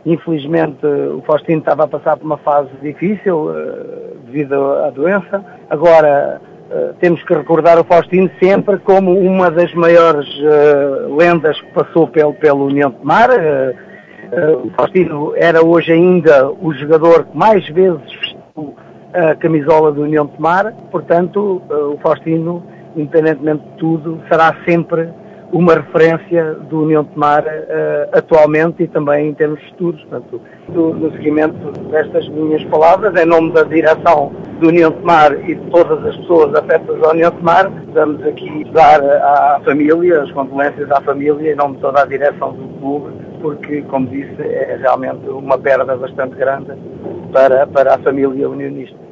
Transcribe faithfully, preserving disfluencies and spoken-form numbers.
Infelizmente o Faustino estava a passar por uma fase difícil uh, devido à doença. Agora uh, temos que recordar o Faustino sempre como uma das maiores uh, lendas que passou pelo, pelo União de Tomar. Uh, uh, o Faustino era hoje ainda o jogador que mais vezes vestiu a camisola do União de Tomar. Portanto, uh, o Faustino, independentemente de tudo, será sempre uma referência do União de Tomar uh, atualmente e também em termos futuros. Portanto, do, no seguimento destas minhas palavras, em nome da direção do União de Tomar e de todas as pessoas afetas à União de Tomar, vamos aqui dar à família, as condolências à família, em nome de toda a direção do clube, porque, como disse, é realmente uma perda bastante grande para, para a família unionista.